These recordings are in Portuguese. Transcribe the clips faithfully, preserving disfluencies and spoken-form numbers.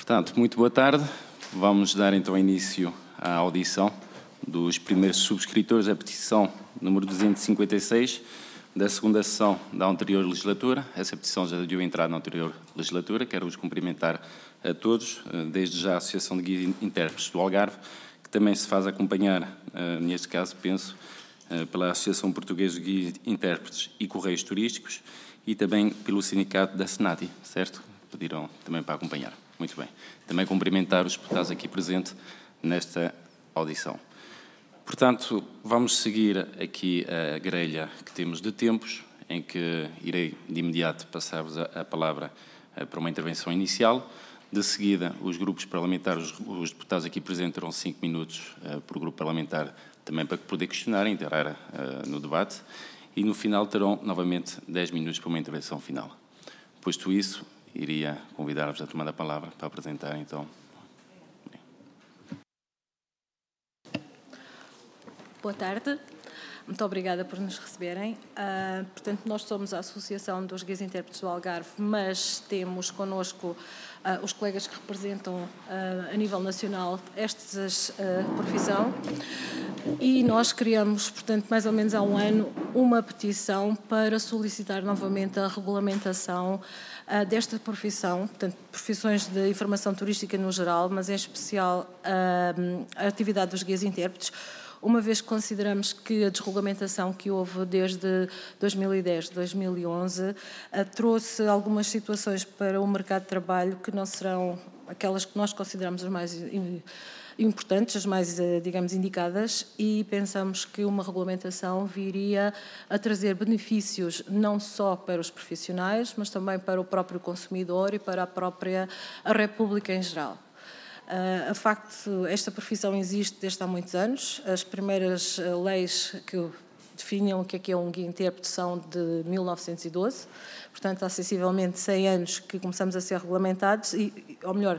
Portanto, muito boa tarde. Vamos dar então início à audição dos primeiros subscritores da petição número duzentos e cinquenta e seis da segunda sessão da anterior legislatura. Essa petição já deu entrada na anterior legislatura. Quero-vos cumprimentar a todos, desde já a Associação de Guias Intérpretes do Algarve, que também se faz acompanhar, neste caso, penso, pela Associação Portuguesa de Guias Intérpretes e Correios Turísticos e também pelo sindicato da SENATI, certo? Pediram também para acompanhar. Muito bem. Também cumprimentar os deputados aqui presentes nesta audição. Portanto, vamos seguir aqui a grelha que temos de tempos, em que irei de imediato passar-vos a, a palavra para uma intervenção inicial. De seguida, os grupos parlamentares, os deputados aqui presentes terão cinco minutos uh, por grupo parlamentar também para poder questionar e integrar uh, no debate. E no final terão novamente dez minutos para uma intervenção final. Posto isso, iria convidar-vos a tomar a palavra para apresentar, então. Boa tarde. Muito obrigada por nos receberem. Uh, portanto, nós somos a Associação dos Guias Intérpretes do Algarve, mas temos connosco uh, os colegas que representam uh, a nível nacional esta uh, profissão e nós criamos, portanto, mais ou menos há um ano, uma petição para solicitar novamente a regulamentação uh, desta profissão, portanto, profissões de informação turística no geral, mas em especial uh, a atividade dos guias intérpretes, uma vez que consideramos que a desregulamentação que houve desde dois mil e dez, dois mil e onze, trouxe algumas situações para o mercado de trabalho que não serão aquelas que nós consideramos as mais importantes, as mais, digamos, indicadas, e pensamos que uma regulamentação viria a trazer benefícios não só para os profissionais, mas também para o próprio consumidor e para a própria a República em geral. Uh, a facto, esta profissão existe desde há muitos anos. As primeiras uh, leis que definiam o que é que é um guia intérprete são de mil novecentos e doze, portanto, há sensivelmente cem anos que começamos a ser regulamentados, e, ou melhor,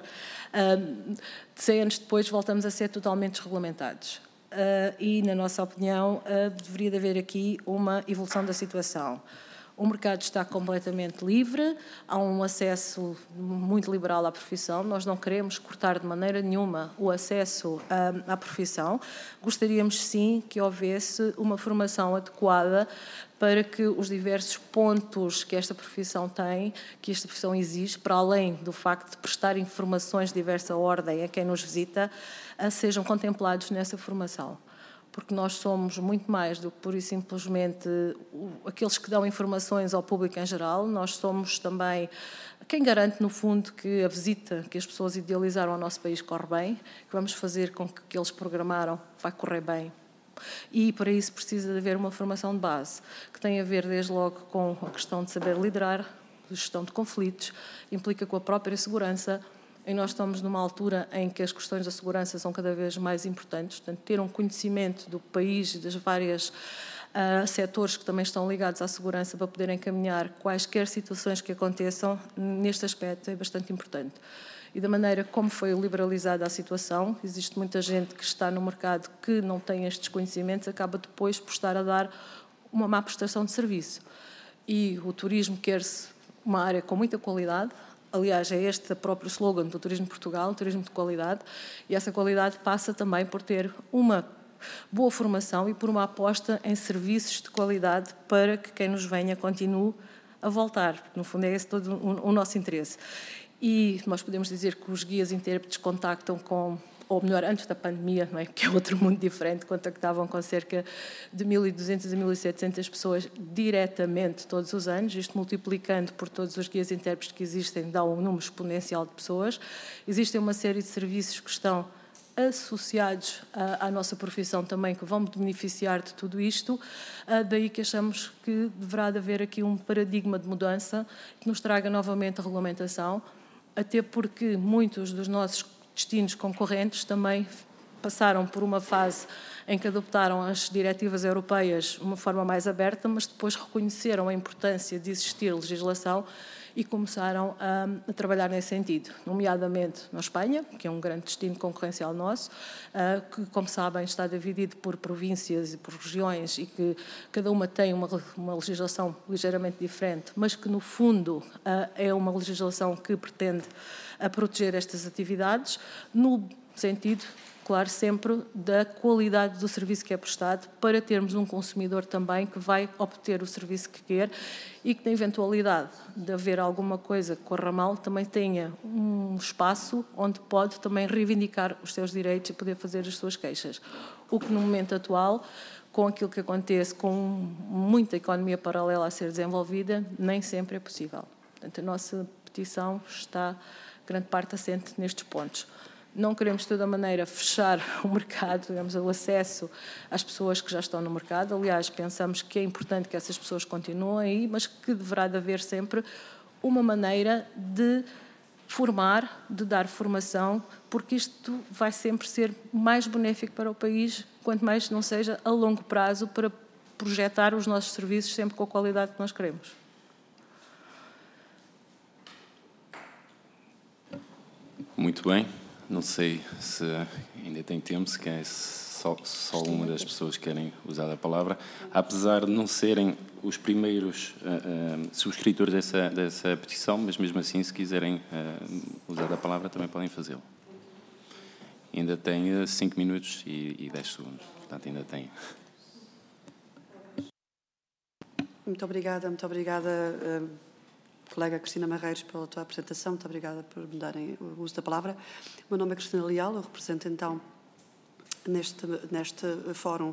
uh, cem anos depois voltamos a ser totalmente desregulamentados. Uh, e, na nossa opinião, uh, deveria de haver aqui uma evolução da situação. O mercado está completamente livre, há um acesso muito liberal à profissão, nós não queremos cortar de maneira nenhuma o acesso à, à profissão, gostaríamos sim que houvesse uma formação adequada para que os diversos pontos que esta profissão tem, que esta profissão exige, para além do facto de prestar informações de diversa ordem a quem nos visita, sejam contemplados nessa formação. Porque nós somos muito mais do que pura e simplesmente aqueles que dão informações ao público em geral. Nós somos também quem garante, no fundo, que a visita que as pessoas idealizaram ao nosso país corre bem, que vamos fazer com que o que eles programaram vai correr bem. E, para isso, precisa de haver uma formação de base, que tem a ver, desde logo, com a questão de saber liderar, gestão de conflitos, implica com a própria segurança. E nós estamos numa altura em que as questões da segurança são cada vez mais importantes, portanto, ter um conhecimento do país e das várias uh, setores que também estão ligados à segurança para poderem encaminhar quaisquer situações que aconteçam, neste aspecto é bastante importante. E da maneira como foi liberalizada a situação, existe muita gente que está no mercado que não tem estes conhecimentos, acaba depois por estar a dar uma má prestação de serviço. E o turismo quer-se uma área com muita qualidade. Aliás, é este o próprio slogan do Turismo de Portugal, turismo de qualidade, e essa qualidade passa também por ter uma boa formação e por uma aposta em serviços de qualidade para que quem nos venha continue a voltar. No fundo, é esse todo o, o nosso interesse. E nós podemos dizer que os guias intérpretes contactam com, ou melhor, antes da pandemia, não é? Que é outro mundo diferente, contactavam com cerca de mil e duzentas a mil e setecentas pessoas diretamente todos os anos, isto multiplicando por todos os guias intérpretes que existem, dá um número exponencial de pessoas. Existem uma série de serviços que estão associados à, à nossa profissão também, que vão beneficiar de tudo isto, daí que achamos que deverá de haver aqui um paradigma de mudança que nos traga novamente a regulamentação, até porque muitos dos nossos destinos concorrentes também passaram por uma fase em que adoptaram as diretivas europeias de uma forma mais aberta, mas depois reconheceram a importância de existir legislação e começaram a, a trabalhar nesse sentido, nomeadamente na Espanha, que é um grande destino concorrencial nosso, uh, que, como sabem, está dividido por províncias e por regiões e que cada uma tem uma, uma legislação ligeiramente diferente, mas que, no fundo, uh, é uma legislação que pretende a proteger estas atividades, no sentido, claro, sempre da qualidade do serviço que é prestado, para termos um consumidor também que vai obter o serviço que quer e que, na eventualidade de haver alguma coisa que corra mal, também tenha um espaço onde pode também reivindicar os seus direitos e poder fazer as suas queixas. O que, no momento atual, com aquilo que acontece, com muita economia paralela a ser desenvolvida, nem sempre é possível. Portanto, a nossa petição está, grande parte, assente nestes pontos. Não queremos, de toda maneira, fechar o mercado, digamos, o acesso às pessoas que já estão no mercado. Aliás, pensamos que é importante que essas pessoas continuem aí, mas que deverá de haver sempre uma maneira de formar, de dar formação, porque isto vai sempre ser mais benéfico para o país, quanto mais não seja a longo prazo, para projetar os nossos serviços sempre com a qualidade que nós queremos. Muito bem. Não sei se ainda tem tempo, se quer só, só uma das pessoas querem usar a palavra. Apesar de não serem os primeiros uh, uh, subscritores dessa, dessa petição, mas mesmo assim, se quiserem uh, usar a palavra, também podem fazê-lo. Ainda tem uh, cinco minutos e, e dez segundos, portanto ainda tem. Muito obrigada, muito obrigada, uh, colega Cristina Marreiros, pela tua apresentação. Muito obrigada por me darem o uso da palavra. O meu nome é Cristina Leal, eu represento então neste, neste fórum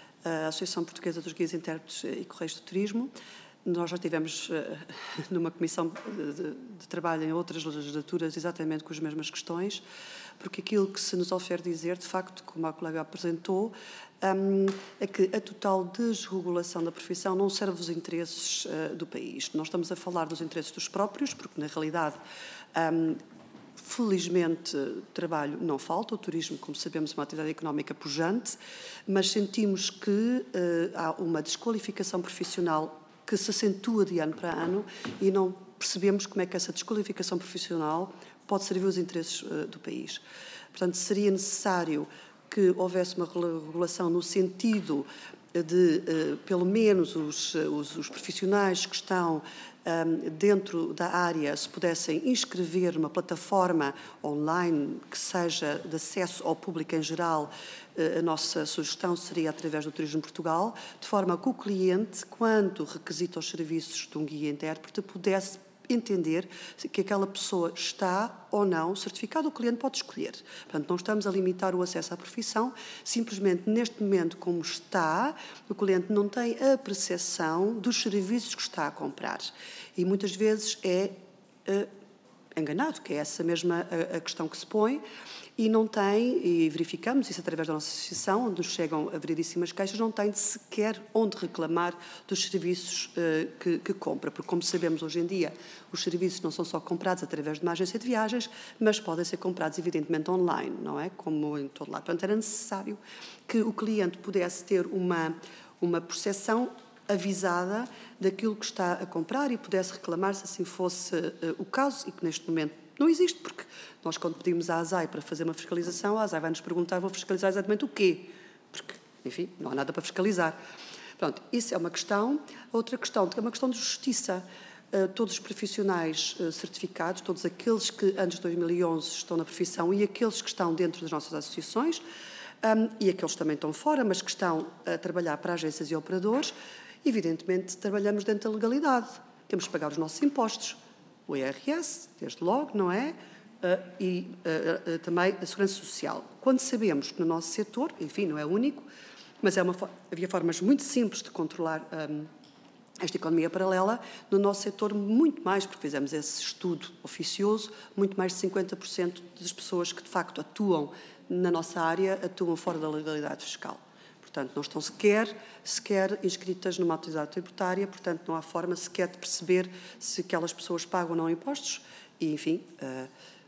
a Associação Portuguesa dos Guias Intérpretes e Correios de Turismo. Nós já tivemos uh, numa comissão de, de, de trabalho em outras legislaturas exatamente com as mesmas questões, porque aquilo que se nos oferece dizer, de facto, como a colega apresentou, um, é que a total desregulação da profissão não serve os interesses uh, do país. Nós estamos a falar dos interesses dos próprios, porque na realidade, um, felizmente, trabalho não falta. O turismo, como sabemos, é uma atividade económica pujante, mas sentimos que uh, há uma desqualificação profissional que se acentua de ano para ano e não percebemos como é que essa desqualificação profissional pode servir os interesses uh, do país. Portanto, seria necessário que houvesse uma regulação no sentido de, uh, pelo menos, os, os, os profissionais que estão um, dentro da área se pudessem inscrever numa plataforma online que seja de acesso ao público em geral. Uh, a nossa sugestão seria através do Turismo Portugal, de forma que o cliente, quando requisita os serviços de um guia-intérprete, pudesse entender que aquela pessoa está ou não certificada. O cliente pode escolher. Portanto, não estamos a limitar o acesso à profissão, simplesmente neste momento como está, o cliente não tem a percepção dos serviços que está a comprar. E muitas vezes é uh, enganado, que é essa mesma a, a questão que se põe, e não tem, e verificamos isso através da nossa associação, onde nos chegam a variedíssimas queixas, não tem sequer onde reclamar dos serviços uh, que, que compra, porque, como sabemos hoje em dia, os serviços não são só comprados através de uma agência de viagens, mas podem ser comprados, evidentemente, online, não é? Como em todo lado. Portanto, era necessário que o cliente pudesse ter uma, uma percepção avisada daquilo que está a comprar e pudesse reclamar, se assim fosse uh, o caso, e que neste momento não existe, porque nós, quando pedimos à ASAI para fazer uma fiscalização, a ASAI vai-nos perguntar: vou fiscalizar exatamente o quê? Porque, enfim, não há nada para fiscalizar. Pronto, isso é uma questão. Outra questão, é uma questão de justiça. Uh, todos os profissionais uh, certificados, todos aqueles que antes de dois mil e onze estão na profissão e aqueles que estão dentro das nossas associações, um, e aqueles que também estão fora, mas que estão a trabalhar para agências e operadores, evidentemente trabalhamos dentro da legalidade. Temos que pagar os nossos impostos. O I R S, desde logo, não é? Uh, e uh, uh, também a Segurança Social. Quando sabemos que no nosso setor, enfim, não é único, mas é uma, havia formas muito simples de controlar um, esta economia paralela, no nosso setor muito mais, porque fizemos esse estudo oficioso, muito mais de cinquenta por cento das pessoas que de facto atuam na nossa área atuam fora da legalidade fiscal. Portanto, não estão sequer, sequer inscritas numa autoridade tributária, portanto, não há forma sequer de perceber se aquelas pessoas pagam ou não impostos e, enfim, uh,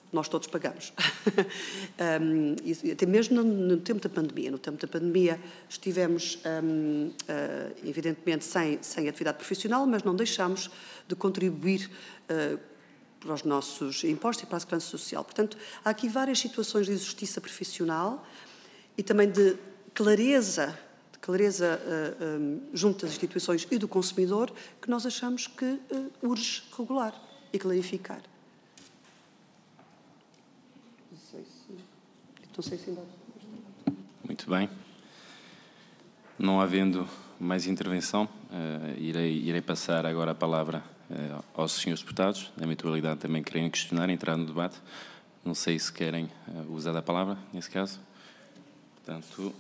nós todos pagamos. um, e, até mesmo no, no tempo da pandemia. No tempo da pandemia estivemos, um, uh, evidentemente, sem, sem atividade profissional, mas não deixámos de contribuir uh, para os nossos impostos e para a segurança social. Portanto, há aqui várias situações de justiça profissional e também de clareza, de clareza uh, um, junto das instituições e do consumidor, que nós achamos que uh, urge regular e clarificar. Não sei se ainda... Muito bem. Não havendo mais intervenção, uh, irei, irei passar agora a palavra uh, aos senhores deputados. Na eventualidade também querem questionar, entrar no debate. Não sei se querem uh, usar a palavra, nesse caso. Portanto...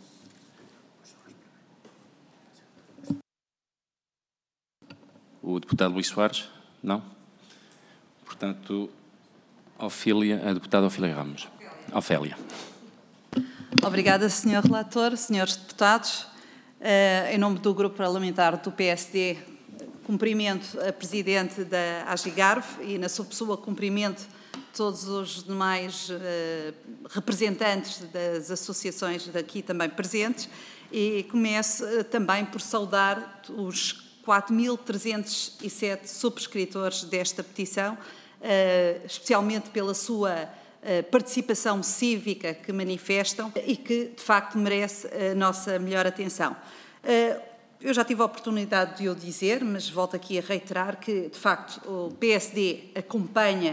O deputado Luís Soares? Não? Portanto, Ofília, a deputada Ofília Ramos. Ofélia. Obrigada, senhor Relator, senhores deputados. Em nome do Grupo Parlamentar do P S D, cumprimento a Presidente da Agigarv e, na sua pessoa, cumprimento todos os demais representantes das associações daqui também presentes e começo também por saudar os quatro mil trezentos e sete subscritores desta petição, especialmente pela sua participação cívica que manifestam e que, de facto, merece a nossa melhor atenção. Eu já tive a oportunidade de o dizer, mas volto aqui a reiterar que, de facto, o P S D acompanha,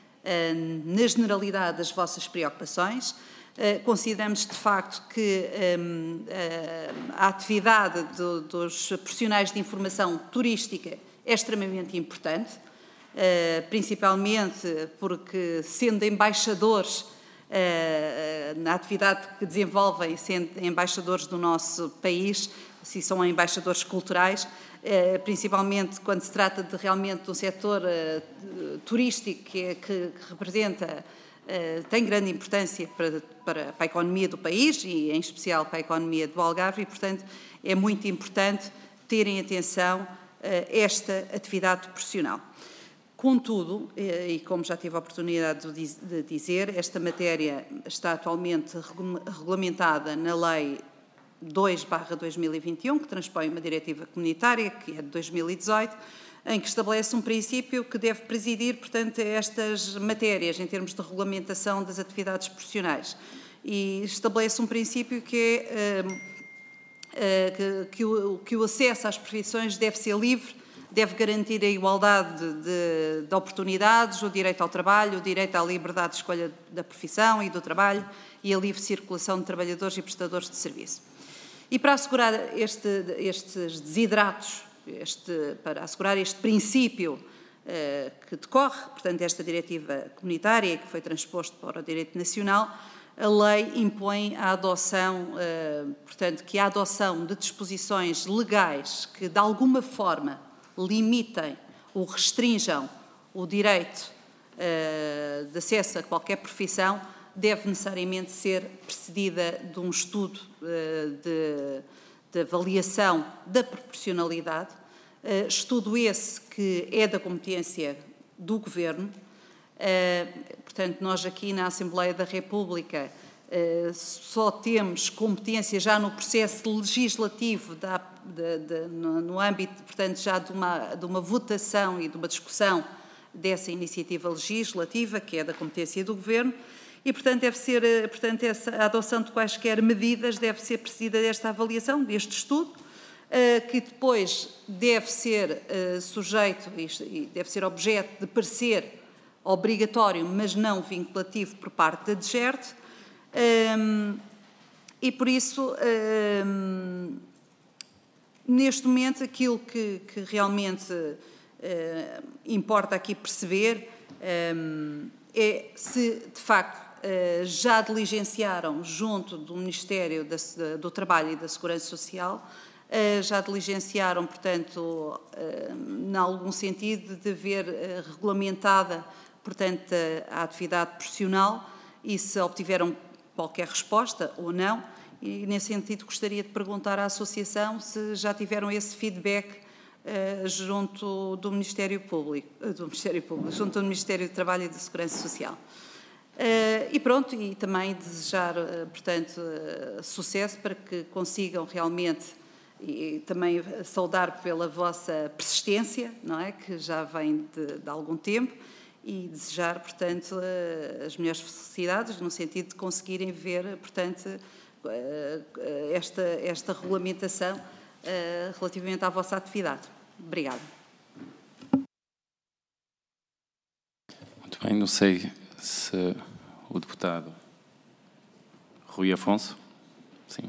na generalidade, as vossas preocupações. Consideramos, de facto, que a atividade dos profissionais de informação turística é extremamente importante, Uh, principalmente porque, sendo embaixadores uh, uh, na atividade que desenvolvem, sendo embaixadores do nosso país, se são embaixadores culturais, uh, principalmente quando se trata de realmente de um setor uh, turístico que, é, que, que representa, uh, tem grande importância para, para, para a economia do país e, em especial, para a economia do Algarve e, portanto, é muito importante terem atenção a uh, esta atividade profissional. Contudo, e como já tive a oportunidade de dizer, esta matéria está atualmente regulamentada na Lei dois barra dois mil e vinte e um, que transpõe uma diretiva comunitária, que é de dois mil e dezoito, em que estabelece um princípio que deve presidir, portanto, estas matérias em termos de regulamentação das atividades profissionais. E estabelece um princípio que é uh, que, que, o, que o acesso às profissões deve ser livre, deve garantir a igualdade de, de oportunidades, o direito ao trabalho, o direito à liberdade de escolha da profissão e do trabalho e a livre circulação de trabalhadores e prestadores de serviço. E para assegurar este, estes desidratos, este, para assegurar este princípio eh, que decorre, portanto, desta diretiva comunitária que foi transposto para o direito nacional, a lei impõe a adoção, eh, portanto, que a adoção de disposições legais que, de alguma forma, limitem ou restringam o direito uh, de acesso a qualquer profissão, deve necessariamente ser precedida de um estudo uh, de, de avaliação da proporcionalidade, uh, estudo esse que é da competência do Governo. Uh, portanto, nós aqui na Assembleia da República Uh, só temos competência já no processo legislativo da, de, de, no, no âmbito, portanto, já de uma, de uma votação e de uma discussão dessa iniciativa legislativa, que é da competência do Governo, e, portanto, deve ser, portanto, essa, a adoção de quaisquer medidas deve ser precedida desta avaliação, deste estudo, uh, que depois deve ser uh, sujeito e deve ser objeto de parecer obrigatório, mas não vinculativo por parte da DGERT. Um, e, por isso, um, neste momento, aquilo que, que realmente uh, importa aqui perceber um, é se, de facto, uh, já diligenciaram, junto do Ministério da, do Trabalho e da Segurança Social, uh, já diligenciaram, portanto, uh, em algum sentido, de ver uh, regulamentada, portanto, a, a atividade profissional e se obtiveram qualquer resposta ou não, e nesse sentido gostaria de perguntar à Associação se já tiveram esse feedback uh, junto do Ministério Público, uh, do Ministério Público, junto do Ministério do Trabalho e da Segurança Social. Uh, e pronto, e também desejar, uh, portanto, uh, sucesso para que consigam realmente, e também saudar pela vossa persistência, não é, que já vem de, de algum tempo, e desejar, portanto, uh, as melhores felicidades, no sentido de conseguirem ver, portanto, uh, esta, esta regulamentação uh, relativamente à vossa atividade. Obrigada. Muito bem, não sei se o deputado Rui Afonso, sim,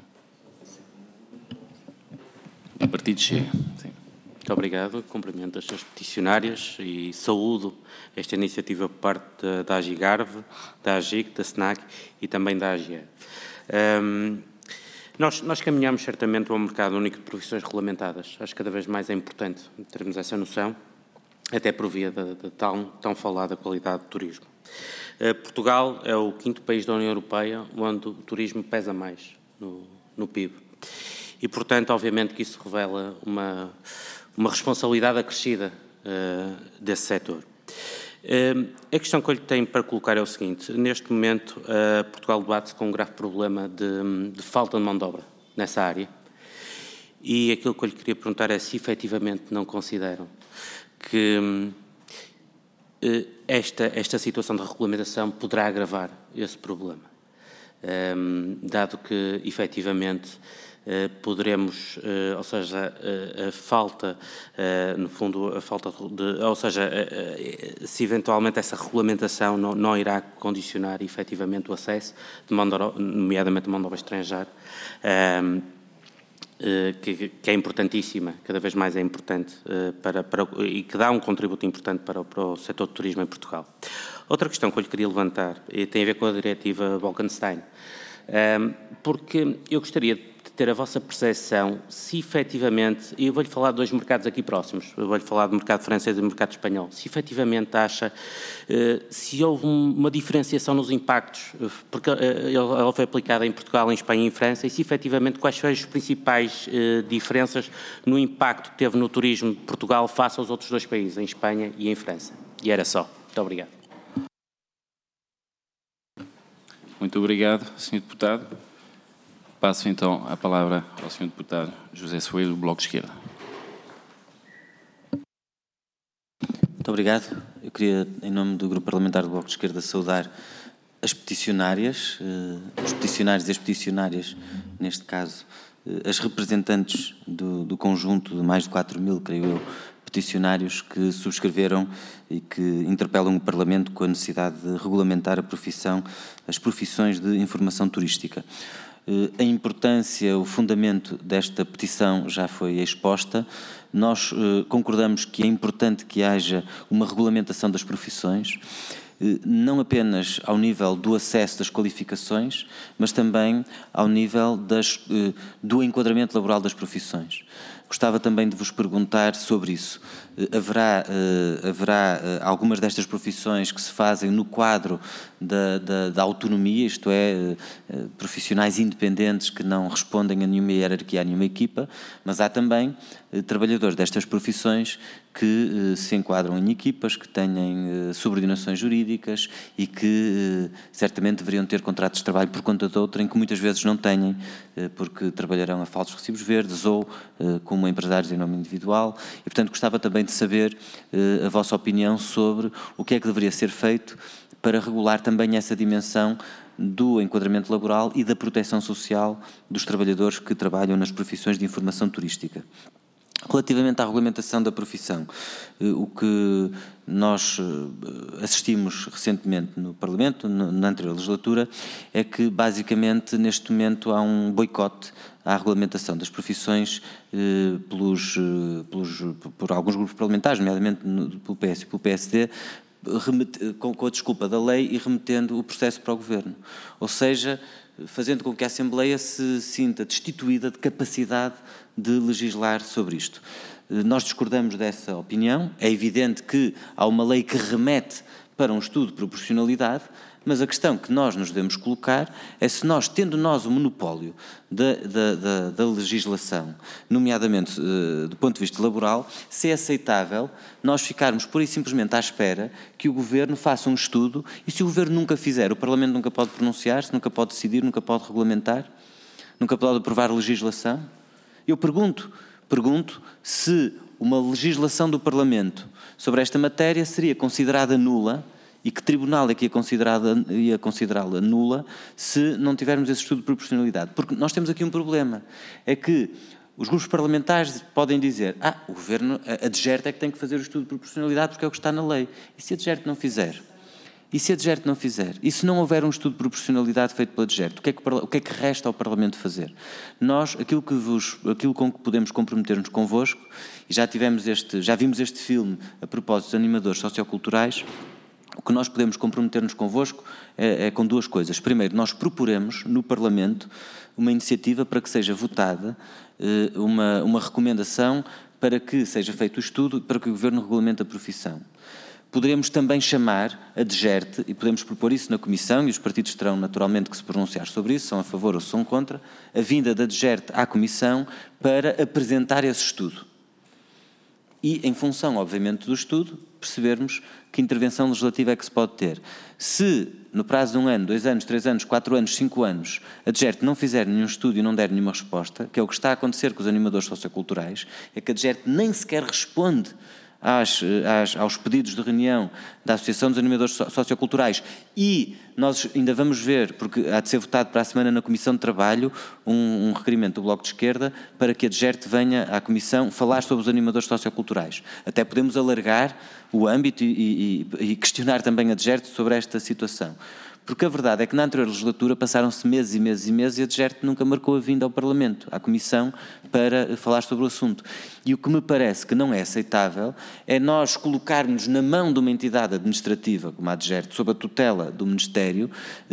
do Partido Chega, sim. Muito obrigado, cumprimento as suas peticionárias e saúdo esta iniciativa por parte da, da Agigarve, da AGIC, da SNAC e também da A G E. Um, nós, nós caminhamos certamente para um mercado único de profissões regulamentadas. Acho que cada vez mais é importante termos essa noção, até por via da, da tão, tão falada qualidade do turismo. Uh, Portugal é o quinto país da União Europeia onde o turismo pesa mais no, no P I B. E, portanto, obviamente que isso revela uma, uma responsabilidade acrescida uh, desse setor. Uh, a questão que eu lhe tenho para colocar é o seguinte: neste momento, uh, Portugal debate-se com um grave problema de, de falta de mão de obra nessa área. E aquilo que eu lhe queria perguntar é se efetivamente não consideram que uh, esta, esta situação de regulamentação poderá agravar esse problema, um, dado que efetivamente Uh, poderemos, uh, ou seja, uh, a falta, uh, no fundo, a falta de, ou seja, uh, uh, se eventualmente essa regulamentação não, não irá condicionar efetivamente o acesso, de mão de obra, nomeadamente mão de obra estrangeira, uh, uh, que, que é importantíssima, cada vez mais é importante, uh, para, para, e que dá um contributo importante para, para o setor do turismo em Portugal. Outra questão que eu lhe queria levantar tem a ver com a diretiva Bolkestein, uh, porque eu gostaria de ter a vossa percepção se efetivamente, e eu vou-lhe falar de dois mercados aqui próximos, eu vou-lhe falar do mercado francês e do mercado espanhol, se efetivamente acha, eh, se houve um, uma diferenciação nos impactos, porque eh, ela foi aplicada em Portugal, em Espanha e em França, e se efetivamente quais foram as principais eh, diferenças no impacto que teve no turismo de Portugal face aos outros dois países, em Espanha e em França. E era só. Muito obrigado. Muito obrigado, senhor Deputado. Passo então a palavra ao senhor Deputado José Soeiro, do Bloco de Esquerda. Muito obrigado. Eu queria, em nome do Grupo Parlamentar do Bloco de Esquerda, saudar as peticionárias, eh, os peticionários e as peticionárias, neste caso, eh, as representantes do, do conjunto de mais de quatro mil, creio eu, peticionários que subscreveram e que interpelam o Parlamento com a necessidade de regulamentar a profissão, as profissões de informação turística. A importância, o fundamento desta petição já foi exposta. Nós eh, concordamos que é importante que haja uma regulamentação das profissões, eh, não apenas ao nível do acesso das qualificações, mas também ao nível das, eh, do enquadramento laboral das profissões. Gostava também de vos perguntar sobre isso. Haverá, uh, haverá uh, algumas destas profissões que se fazem no quadro da, da, da autonomia, isto é, uh, profissionais independentes que não respondem a nenhuma hierarquia, a nenhuma equipa, mas há também uh, trabalhadores destas profissões que uh, se enquadram em equipas, que têm uh, subordinações jurídicas e que uh, certamente deveriam ter contratos de trabalho por conta de outra, em que muitas vezes não têm, uh, porque trabalharão a falsos recibos verdes ou uh, como empresários em nome individual. E, portanto, gostava também de saber uh, a vossa opinião sobre o que é que deveria ser feito para regular também essa dimensão do enquadramento laboral e da proteção social dos trabalhadores que trabalham nas profissões de informação turística. Relativamente à regulamentação da profissão, uh, o que nós uh, assistimos recentemente no Parlamento, no, na anterior legislatura, é que basicamente neste momento há um boicote à regulamentação das profissões eh, pelos, eh, pelos, por alguns grupos parlamentares, nomeadamente no, pelo P S e pelo P S D, remete, com, com a desculpa da lei e remetendo o processo para o Governo. Ou seja, fazendo com que a Assembleia se sinta destituída de capacidade de legislar sobre isto. Nós discordamos dessa opinião. É evidente que há uma lei que remete para um estudo de proporcionalidade, mas a questão que nós nos devemos colocar é se nós, tendo nós o monopólio da, da, da, da legislação, nomeadamente uh, do ponto de vista laboral, se é aceitável nós ficarmos pura e simplesmente à espera que o Governo faça um estudo, e se o Governo nunca fizer, o Parlamento nunca pode pronunciar-se, nunca pode decidir, nunca pode regulamentar, nunca pode aprovar legislação? Eu pergunto, pergunto se uma legislação do Parlamento sobre esta matéria seria considerada nula, e que tribunal é que ia, ia considerá-la nula se não tivermos esse estudo de proporcionalidade? Porque nós temos aqui um problema, é que os grupos parlamentares podem dizer, ah, o Governo, a DGERT é que tem que fazer o estudo de proporcionalidade porque é o que está na lei. E se a DGERT não fizer? E se a DGERT não fizer? E se não houver um estudo de proporcionalidade feito pela DGERT? O que é que, o que, é que resta ao Parlamento fazer? Nós, aquilo, que vos, aquilo com que podemos comprometer-nos convosco, e já, tivemos este, já vimos este filme a propósito dos animadores socioculturais, o que nós podemos comprometer-nos convosco é, é com duas coisas. Primeiro, nós proporemos no Parlamento uma iniciativa para que seja votada eh, uma, uma recomendação para que seja feito o estudo, para que o Governo regulamente a profissão. Poderemos também chamar a DGERT, e podemos propor isso na Comissão, e os partidos terão naturalmente que se pronunciar sobre isso, são a favor ou são contra, a vinda da DGERT à Comissão para apresentar esse estudo. E, em função, obviamente, do estudo, percebermos que intervenção legislativa é que se pode ter. Se, no prazo de um ano, dois anos, três anos, quatro anos, cinco anos, a DGERT não fizer nenhum estudo e não der nenhuma resposta, que é o que está a acontecer com os animadores socioculturais, é que a DGERT nem sequer responde Às, às, aos pedidos de reunião da Associação dos Animadores Socioculturais, e nós ainda vamos ver, porque há de ser votado para a semana na Comissão de Trabalho, um, um requerimento do Bloco de Esquerda para que a DGERT venha à Comissão falar sobre os animadores socioculturais. Até podemos alargar o âmbito e, e, e questionar também a DGERT sobre esta situação. Porque a verdade é que na anterior legislatura passaram-se meses e meses e meses e a DGERT nunca marcou a vinda ao Parlamento, à Comissão, para falar sobre o assunto. E o que me parece que não é aceitável é nós colocarmos na mão de uma entidade administrativa, como a DGERT, sob a tutela do Ministério,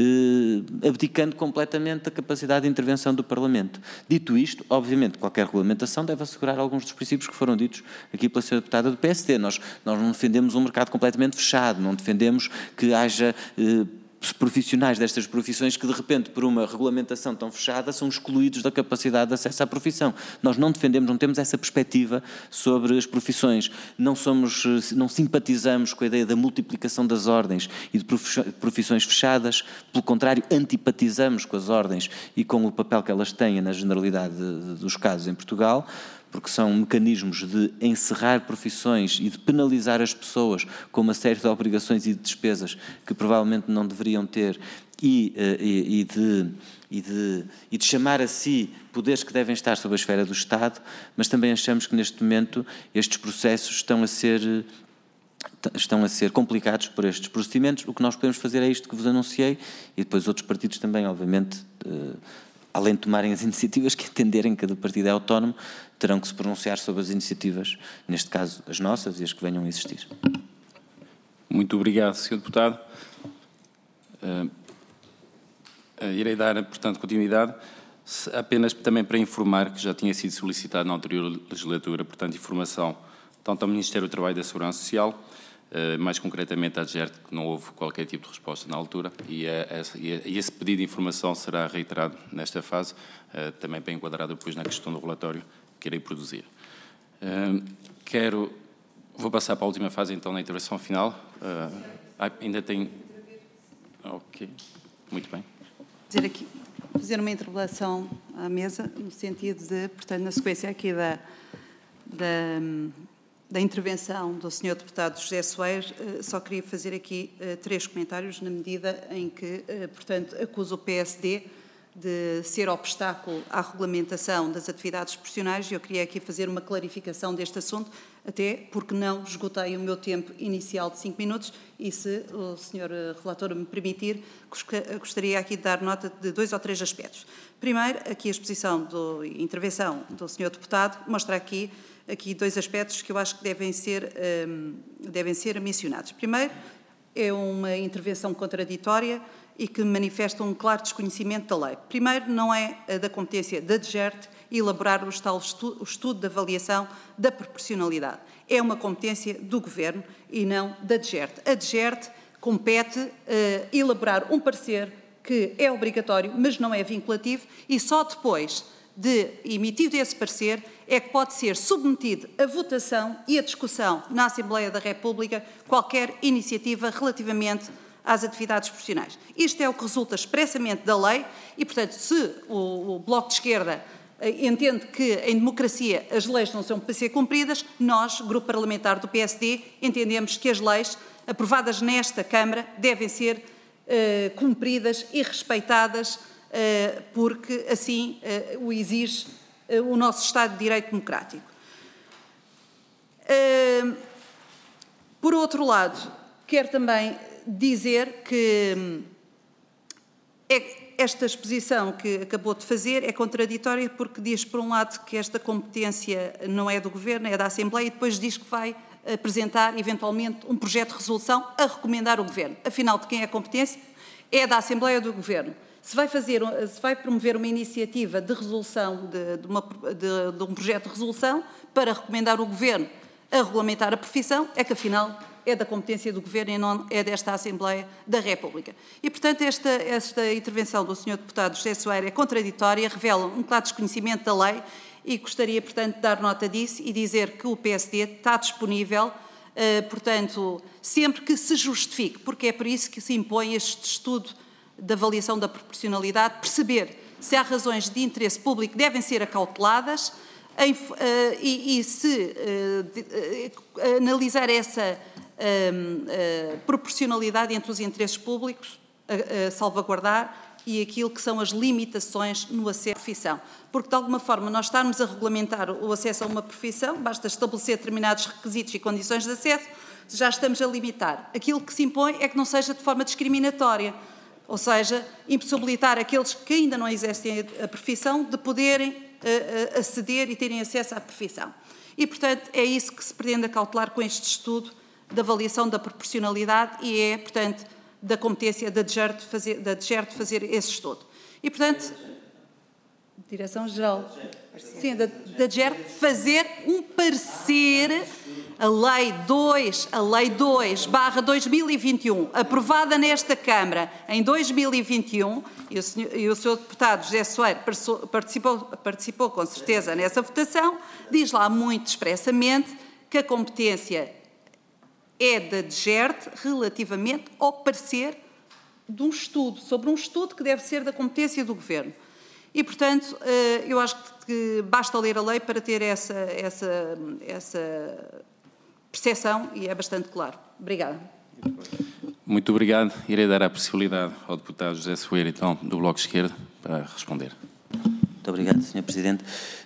eh, abdicando completamente da capacidade de intervenção do Parlamento. Dito isto, obviamente, qualquer regulamentação deve assegurar alguns dos princípios que foram ditos aqui pela senhora deputada do P S D. Nós, nós não defendemos um mercado completamente fechado, não defendemos que haja Eh, profissionais destas profissões que de repente por uma regulamentação tão fechada são excluídos da capacidade de acesso à profissão. Nós não defendemos, não temos essa perspectiva sobre as profissões, não somos, não simpatizamos com a ideia da multiplicação das ordens e de profissões fechadas, pelo contrário, antipatizamos com as ordens e com o papel que elas têm na generalidade dos casos em Portugal, porque são mecanismos de encerrar profissões e de penalizar as pessoas com uma série de obrigações e de despesas que provavelmente não deveriam ter e, e, e, de, e, de, e de chamar a si poderes que devem estar sob a esfera do Estado, mas também achamos que neste momento estes processos estão a ser... estão a ser complicados por estes procedimentos. O que nós podemos fazer é isto que vos anunciei, e depois outros partidos também, obviamente, além de tomarem as iniciativas que entenderem que cada partido é autónomo, terão que se pronunciar sobre as iniciativas, neste caso as nossas e as que venham a existir. Muito obrigado, senhor Deputado. Uh, uh, irei dar, portanto, continuidade, apenas também para informar que já tinha sido solicitado na anterior legislatura, portanto, informação tanto ao Ministério do Trabalho e da Segurança Social, uh, mais concretamente à DGERT, que não houve qualquer tipo de resposta na altura, e, a, a, e esse pedido de informação será reiterado nesta fase, uh, também bem enquadrado depois na questão do relatório que irei produzir. Uh, quero, vou passar para a última fase então na intervenção final. Uh, ah, ainda tem... Ok, muito bem. Dizer aqui, fazer uma interpelação à mesa, no sentido de, portanto, na sequência aqui da, da, da intervenção do senhor Deputado José Soares, só queria fazer aqui três comentários, na medida em que, portanto, acuso o P S D de ser obstáculo à regulamentação das atividades profissionais, e eu queria aqui fazer uma clarificação deste assunto, até porque não esgotei o meu tempo inicial de cinco minutos, e se o senhor relator me permitir, gostaria aqui de dar nota de dois ou três aspectos. Primeiro, aqui a exposição da intervenção do senhor deputado mostra aqui, aqui dois aspectos que eu acho que devem ser, um, devem ser mencionados. Primeiro, é uma intervenção contraditória e que manifesta um claro desconhecimento da lei. Primeiro, não é da competência da DGERT elaborar o tal estudo, o estudo de avaliação da proporcionalidade. É uma competência do Governo e não da DGERT. A DGERT compete uh, elaborar um parecer que é obrigatório, mas não é vinculativo, e só depois de emitido esse parecer é que pode ser submetido à votação e à discussão na Assembleia da República qualquer iniciativa relativamente às atividades profissionais. Isto é o que resulta expressamente da lei e, portanto, se o, o Bloco de Esquerda entende que em democracia as leis não são para ser cumpridas, nós, Grupo Parlamentar do P S D, entendemos que as leis aprovadas nesta Câmara devem ser uh, cumpridas e respeitadas uh, porque assim uh, o exige uh, o nosso Estado de Direito Democrático. Uh, por outro lado, quero também dizer que é, esta exposição que acabou de fazer é contraditória porque diz, por um lado, que esta competência não é do Governo, é da Assembleia, e depois diz que vai apresentar, eventualmente, um projeto de resolução a recomendar ao Governo. Afinal, de quem é a competência? É da Assembleia ou do Governo. Se vai, fazer, se vai promover uma iniciativa de resolução, de, de, uma, de, de um projeto de resolução para recomendar ao Governo a regulamentar a profissão, é que, afinal, é da competência do Governo e não é desta Assembleia da República. E, portanto, esta, esta intervenção do senhor Deputado José Soeiro é contraditória, revela um claro desconhecimento da lei e gostaria, portanto, de dar nota disso e dizer que o P S D está disponível, eh, portanto, sempre que se justifique, porque é por isso que se impõe este estudo de avaliação da proporcionalidade, perceber se há razões de interesse público que devem ser acauteladas em, uh, e, e se uh, de, uh, analisar essa uh, uh, proporcionalidade entre os interesses públicos a, a salvaguardar e aquilo que são as limitações no acesso à profissão. Porque, de alguma forma, nós estarmos a regulamentar o acesso a uma profissão, basta estabelecer determinados requisitos e condições de acesso, já estamos a limitar. Aquilo que se impõe é que não seja de forma discriminatória, ou seja, impossibilitar aqueles que ainda não exercem a profissão de poderem uh, aceder e terem acesso à profissão. E, portanto, é isso que se pretende acautelar com este estudo de avaliação da proporcionalidade e é, portanto, da competência da D G E R de fazer, da D G E R de fazer esse estudo. E, portanto, Direção-Geral, sim, da, da D G E R fazer um parecer, a Lei dois, a Lei dois barra dois mil e vinte e um, aprovada nesta Câmara em dois mil e vinte e um, e o senhor, e o senhor Deputado José Soeiro participou, participou com certeza nessa votação, diz lá muito expressamente que a competência é da D G E R relativamente ao parecer de um estudo, sobre um estudo que deve ser da competência do Governo. E, portanto, eu acho que basta ler a lei para ter essa, essa, essa percepção e é bastante claro. Obrigada. Muito obrigado. Irei dar a possibilidade ao deputado José Soeiro, então, do Bloco de Esquerda, para responder. Muito obrigado, senhor Presidente.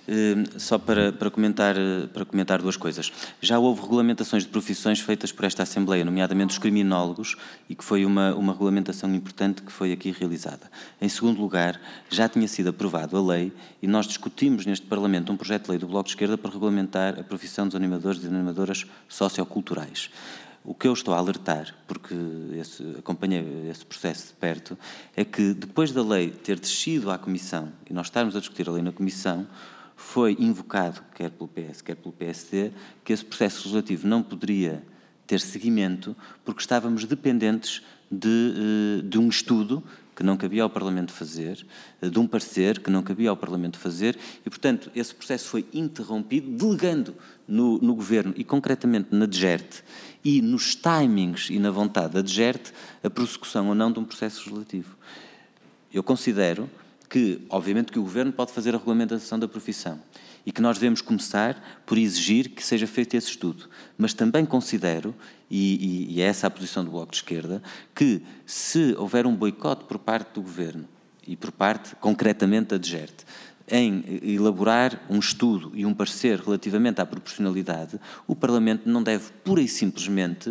Só para, para, comentar, para comentar duas coisas. Já houve regulamentações de profissões feitas por esta Assembleia, nomeadamente os criminólogos, e que foi uma, uma regulamentação importante que foi aqui realizada. Em segundo lugar, já tinha sido aprovado a lei e nós discutimos neste Parlamento um projeto de lei do Bloco de Esquerda para regulamentar a profissão dos animadores e animadoras socioculturais. O que eu estou a alertar, porque esse, acompanhei esse processo de perto, é que depois da lei ter descido à Comissão, e nós estarmos a discutir a lei na Comissão, foi invocado, quer pelo P S, quer pelo P S D, que esse processo legislativo não poderia ter seguimento, porque estávamos dependentes de, de um estudo que não cabia ao Parlamento fazer, de um parecer que não cabia ao Parlamento fazer, e, portanto, esse processo foi interrompido, delegando no, no Governo e, concretamente, na D G E R T, e nos timings e na vontade da D G E R T, a prossecução ou não de um processo legislativo. Eu considero que, obviamente, que o Governo pode fazer a regulamentação da profissão e que nós devemos começar por exigir que seja feito esse estudo. Mas também considero, e, e, e é essa a posição do Bloco de Esquerda, que se houver um boicote por parte do Governo e por parte, concretamente, da D G E R T, em elaborar um estudo e um parecer relativamente à proporcionalidade, o Parlamento não deve pura e simplesmente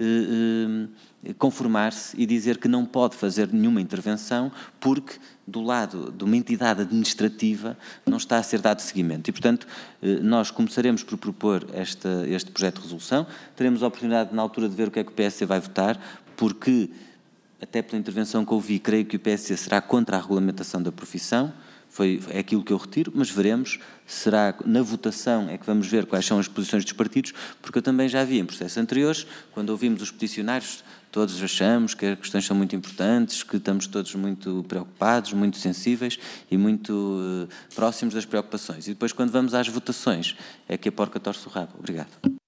eh, eh, conformar-se e dizer que não pode fazer nenhuma intervenção porque do lado de uma entidade administrativa não está a ser dado seguimento. E, portanto, eh, nós começaremos por propor esta, este projeto de resolução, teremos a oportunidade na altura de ver o que é que o P S C vai votar, porque, até pela intervenção que ouvi, creio que o P S C será contra a regulamentação da profissão. Foi, é aquilo que eu retiro, mas veremos, será na votação é que vamos ver quais são as posições dos partidos, porque eu também já vi em processos anteriores, quando ouvimos os peticionários todos achamos que as questões são muito importantes, que estamos todos muito preocupados, muito sensíveis e muito uh, próximos das preocupações. E depois, quando vamos às votações, é que a porca torce o rabo. Obrigado.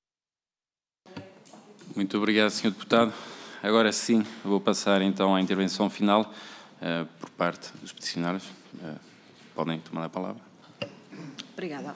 Muito obrigado, senhor Deputado. Agora sim, vou passar então à intervenção final uh, por parte dos peticionários. Uh, podem tomar a palavra. Obrigada.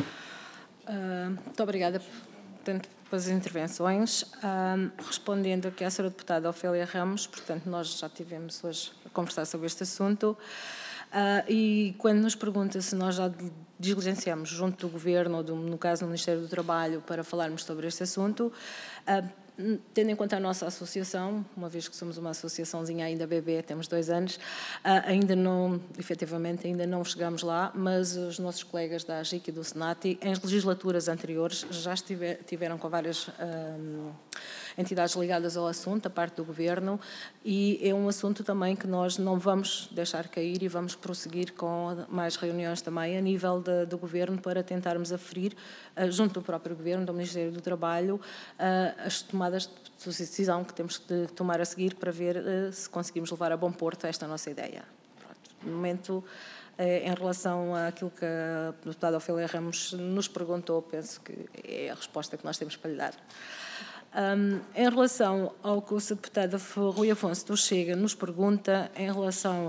Uh, muito obrigada portanto, pelas intervenções. Uh, respondendo aqui à senhora Deputada Ofélia Ramos, portanto, nós já tivemos hoje a conversar sobre este assunto. Uh, e quando nos pergunta se nós já diligenciamos junto do Governo, ou do, no caso do Ministério do Trabalho, para falarmos sobre este assunto, uh, tendo em conta a nossa associação, uma vez que somos uma associaçãozinha ainda bebê, temos dois anos, ainda não, efetivamente, ainda não chegamos lá, mas os nossos colegas da AGIC e do SENATI, em legislaturas anteriores, já estiver, tiveram com várias hum, entidades ligadas ao assunto, a parte do Governo, e é um assunto também que nós não vamos deixar cair e vamos prosseguir com mais reuniões também a nível de, do Governo para tentarmos aferir, uh, junto do próprio Governo, do Ministério do Trabalho, uh, as tomadas de decisão que temos de tomar a seguir para ver uh, se conseguimos levar a bom porto esta nossa ideia. Pronto. No momento, uh, em relação àquilo que a deputada Ofélia Ramos nos perguntou, penso que é a resposta que nós temos para lhe dar. Um, em relação ao que o senhor deputado Rui Afonso do Chega nos pergunta em relação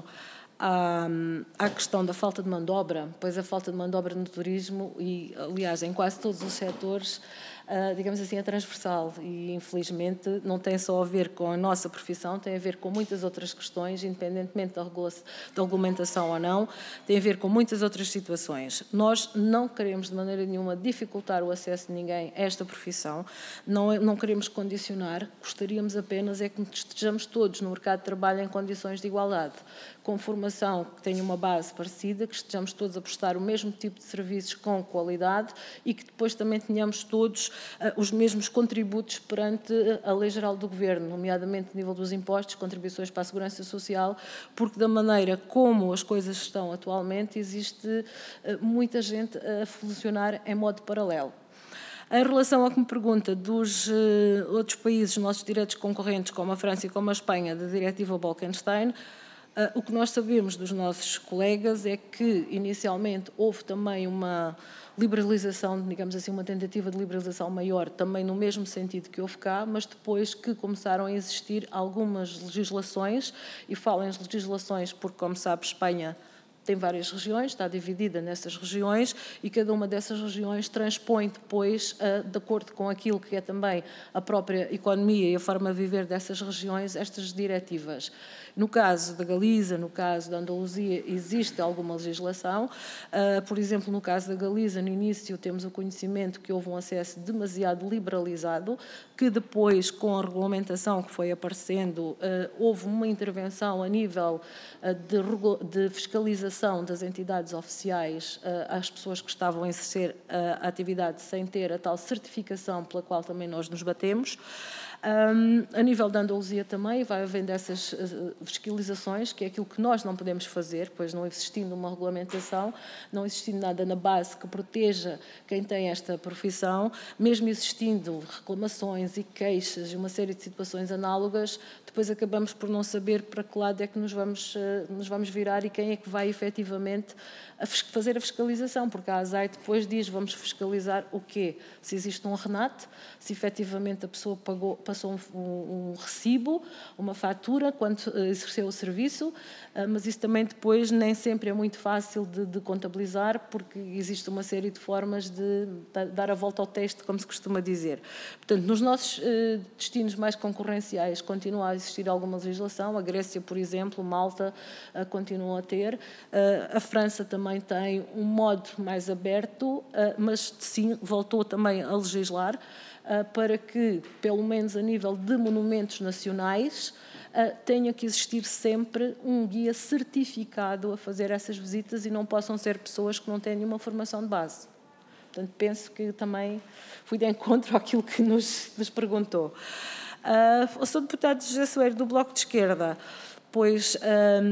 à, à questão da falta de mão de obra, pois a falta de mão de obra no turismo e, aliás, em quase todos os setores, Uh, digamos assim, é transversal e, infelizmente, não tem só a ver com a nossa profissão, tem a ver com muitas outras questões, independentemente da, regula da regulamentação ou não, tem a ver com muitas outras situações. Nós não queremos, de maneira nenhuma, dificultar o acesso de ninguém a esta profissão, não, não queremos condicionar, gostaríamos apenas é que estejamos todos no mercado de trabalho em condições de igualdade, com formação que tenha uma base parecida, que estejamos todos a prestar o mesmo tipo de serviços com qualidade e que depois também tenhamos todos uh, os mesmos contributos perante a Lei Geral do Governo, nomeadamente no nível dos impostos, contribuições para a Segurança Social, porque da maneira como as coisas estão atualmente, existe uh, muita gente a funcionar em modo paralelo. Em relação ao que me pergunta dos uh, outros países, nossos diretos concorrentes, como a França e como a Espanha, da diretiva Bolkestein, Uh, o que nós sabemos dos nossos colegas é que, inicialmente, houve também uma liberalização, digamos assim, uma tentativa de liberalização maior, também no mesmo sentido que houve cá, mas depois que começaram a existir algumas legislações, e falo em legislações porque, como sabe, Espanha tem várias regiões, está dividida nessas regiões e cada uma dessas regiões transpõe depois, uh, de acordo com aquilo que é também a própria economia e a forma de viver dessas regiões, estas diretivas. No caso da Galiza, no caso da Andaluzia, existe alguma legislação. Uh, por exemplo, no caso da Galiza, no início temos o conhecimento que houve um acesso demasiado liberalizado, que depois, com a regulamentação que foi aparecendo, uh, houve uma intervenção a nível uh, de, de fiscalização das entidades oficiais uh, às pessoas que estavam a exercer uh, a atividade sem ter a tal certificação pela qual também nós nos batemos. Um, a nível da Andaluzia também vai havendo essas uh, fiscalizações, que é aquilo que nós não podemos fazer, pois não existindo uma regulamentação, não existindo nada na base que proteja quem tem esta profissão, mesmo existindo reclamações e queixas e uma série de situações análogas, depois acabamos por não saber para que lado é que nos vamos, uh, nos vamos virar e quem é que vai efetivamente a fazer a fiscalização, porque a ASAI depois diz, vamos fiscalizar o quê? Se existe um RENAT, se efetivamente a pessoa pagou, passou um, um, um recibo, uma fatura, quando exerceu o serviço, mas isso também depois nem sempre é muito fácil de, de contabilizar, porque existe uma série de formas de dar a volta ao texto, como se costuma dizer. Portanto, nos nossos eh, destinos mais concorrenciais continua a existir alguma legislação, a Grécia, por exemplo, Malta, eh, continua a ter, eh, a França também também tem um modo mais aberto, mas sim, voltou também a legislar para que, pelo menos a nível de monumentos nacionais, tenha que existir sempre um guia certificado a fazer essas visitas e não possam ser pessoas que não têm nenhuma formação de base. Portanto, penso que também fui de encontro àquilo que nos, nos perguntou. Uh, o senhor deputado José Soeiro, do Bloco de Esquerda, pois... Um,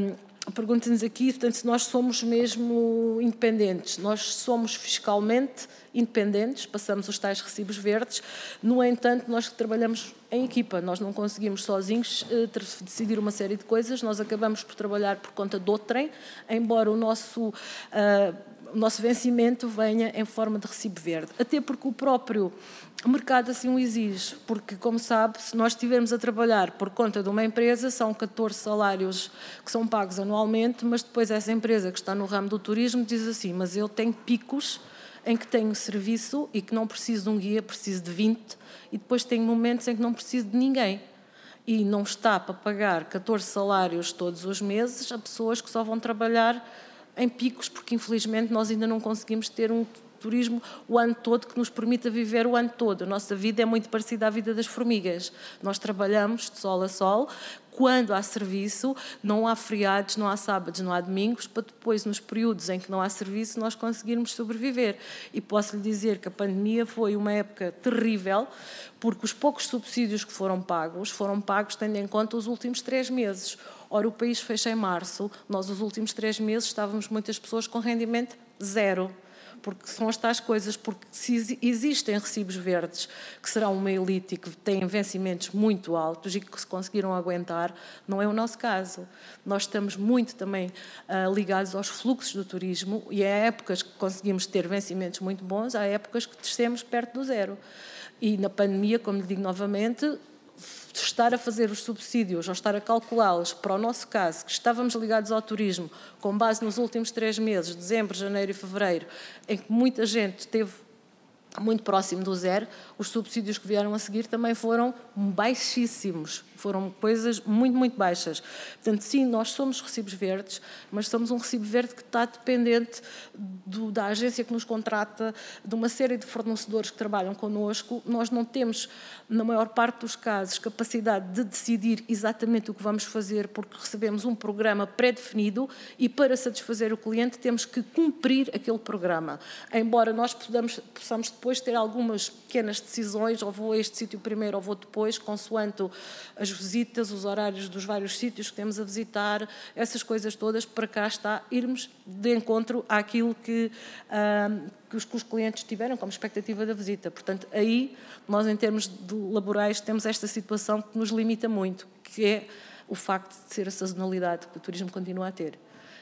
pergunta-nos aqui, portanto, se nós somos mesmo independentes. Nós somos fiscalmente independentes, passamos os tais recibos verdes, no entanto, nós trabalhamos em equipa, nós não conseguimos sozinhos eh, decidir uma série de coisas, nós acabamos por trabalhar por conta de outrem, embora o nosso... Uh, o nosso vencimento venha em forma de recibo verde. Até porque o próprio mercado assim o exige, porque, como sabe, se nós estivermos a trabalhar por conta de uma empresa, são catorze salários que são pagos anualmente, mas depois essa empresa que está no ramo do turismo diz assim, mas eu tenho picos em que tenho serviço e que não preciso de um guia, preciso de vinte, e depois tenho momentos em que não preciso de ninguém. E não está para pagar catorze salários todos os meses a pessoas que só vão trabalhar em picos, porque infelizmente nós ainda não conseguimos ter um turismo o ano todo que nos permita viver o ano todo. A nossa vida é muito parecida à vida das formigas. Nós trabalhamos de sol a sol, quando há serviço, não há feriados, não há sábados, não há domingos, para depois, nos períodos em que não há serviço, nós conseguirmos sobreviver. E posso lhe dizer que a pandemia foi uma época terrível, porque os poucos subsídios que foram pagos, foram pagos tendo em conta os últimos três meses. Ora, o país fecha em março, nós os últimos três meses estávamos muitas pessoas com rendimento zero, porque são as tais coisas, porque se existem recibos verdes, que serão uma elite e que têm vencimentos muito altos e que se conseguiram aguentar, não é o nosso caso. Nós estamos muito também uh, ligados aos fluxos do turismo e há épocas que conseguimos ter vencimentos muito bons, há épocas que descemos perto do zero. E na pandemia, como lhe digo novamente, estar a fazer os subsídios ou estar a calculá-los, para o nosso caso, que estávamos ligados ao turismo, com base nos últimos três meses, dezembro, janeiro e fevereiro, em que muita gente esteve muito próximo do zero, os subsídios que vieram a seguir também foram baixíssimos, foram coisas muito, muito baixas. Portanto, sim, nós somos recibos verdes, mas somos um recibo verde que está dependente do, da agência que nos contrata, de uma série de fornecedores que trabalham connosco. Nós não temos, na maior parte dos casos, capacidade de decidir exatamente o que vamos fazer, porque recebemos um programa pré-definido e, para satisfazer o cliente, temos que cumprir aquele programa. Embora nós podamos, possamos depois ter algumas pequenas decisões, ou vou a este sítio primeiro ou vou depois, consoante as visitas, os horários dos vários sítios que temos a visitar, essas coisas todas, para cá está, irmos de encontro àquilo que, uh, que, os, que os clientes tiveram como expectativa da visita. Portanto, aí, nós em termos de laborais temos esta situação que nos limita muito, que é o facto de ser a sazonalidade que o turismo continua a ter.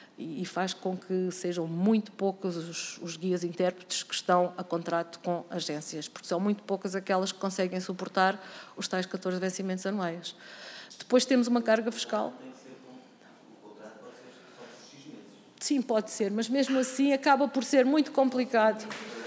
E faz com que sejam muito poucos os, os guias intérpretes que estão a contrato com agências, porque são muito poucas aquelas que conseguem suportar os tais catorze vencimentos anuais. Depois temos uma carga fiscal. Sim, pode ser, mas mesmo assim acaba por ser muito complicado.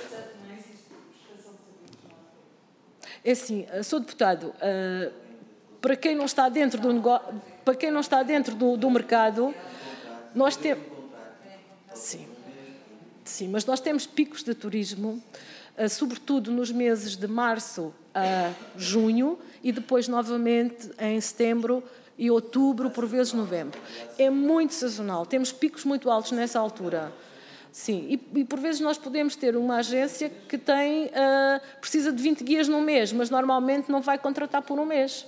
É assim, sou deputado, uh, para quem não está dentro do negócio, para quem não está dentro do, do mercado, nós temos, sim, sim, mas nós temos picos de turismo, uh, sobretudo nos meses de março a junho e depois novamente em setembro e outubro, por vezes novembro. É muito sazonal, temos picos muito altos nessa altura. Sim, e, e por vezes nós podemos ter uma agência que tem, uh, precisa de vinte guias num mês, mas normalmente não vai contratar por um mês.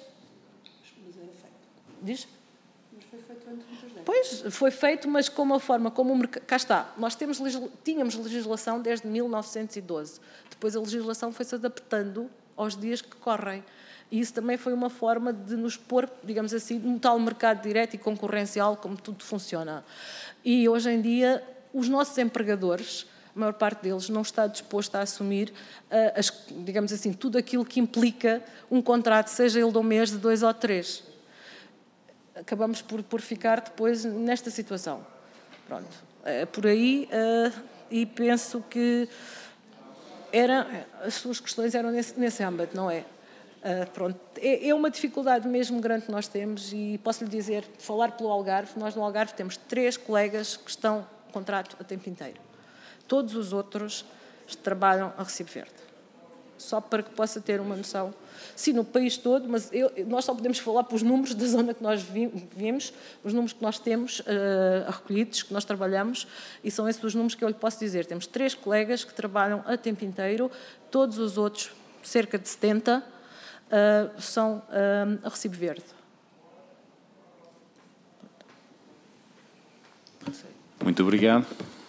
Diz? Pois, foi feito, mas com uma forma, como o mercado... Cá está, nós temos, tínhamos legislação desde mil novecentos e doze. Depois a legislação foi-se adaptando aos dias que correm. E isso também foi uma forma de nos pôr, digamos assim, num tal mercado direto e concorrencial, como tudo funciona. E hoje em dia, os nossos empregadores, a maior parte deles, não está disposto a assumir, uh, as, digamos assim, tudo aquilo que implica um contrato, seja ele de um mês, de dois ou três. Acabamos por, por ficar depois nesta situação. Pronto, é por aí, uh, e penso que era, as suas questões eram nesse, nesse âmbito, não é? Uh, pronto, é, é uma dificuldade mesmo grande que nós temos e posso lhe dizer, falar pelo Algarve, nós no Algarve temos três colegas que estão em contrato a tempo inteiro. Todos os outros trabalham a recibo verde. Só para que possa ter uma noção. Sim, no país todo, mas eu, nós só podemos falar pelos números da zona que nós vimos, os números que nós temos uh, recolhidos, que nós trabalhamos, e são esses os números que eu lhe posso dizer. Temos três colegas que trabalham a tempo inteiro, todos os outros, cerca de setenta, uh, são uh, a recibo verde. Muito obrigado.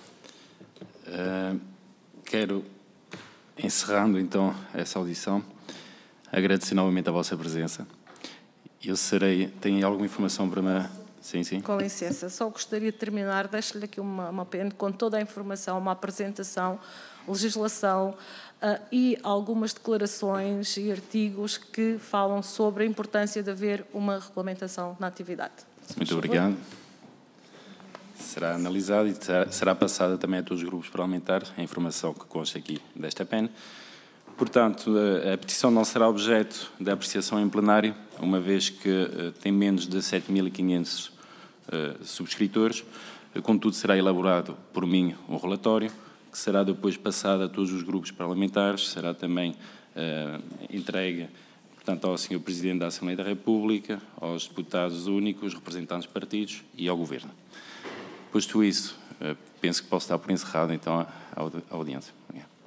Uh, quero, encerrando então essa audição, agradecer novamente a vossa presença. Eu serei... Tem alguma informação para me... Sim, sim. Com licença, só gostaria de terminar, deixo-lhe aqui uma, uma pena, com toda a informação, uma apresentação, legislação uh, e algumas declarações e artigos que falam sobre a importância de haver uma regulamentação na atividade. Muito obrigado. Será analisado e será, será passada também a todos os grupos parlamentares a informação que consta aqui desta pena. Portanto, a, a petição não será objeto de apreciação em plenário, uma vez que uh, tem menos de sete mil e quinhentos uh, subscritores. Uh, contudo, será elaborado por mim um relatório, que será depois passado a todos os grupos parlamentares, será também uh, entregue, portanto, ao senhor Presidente da Assembleia da República, aos deputados únicos, representantes de partidos e ao Governo. Posto isso, uh, penso que posso dar por encerrado, então, a, a audiência. Obrigado.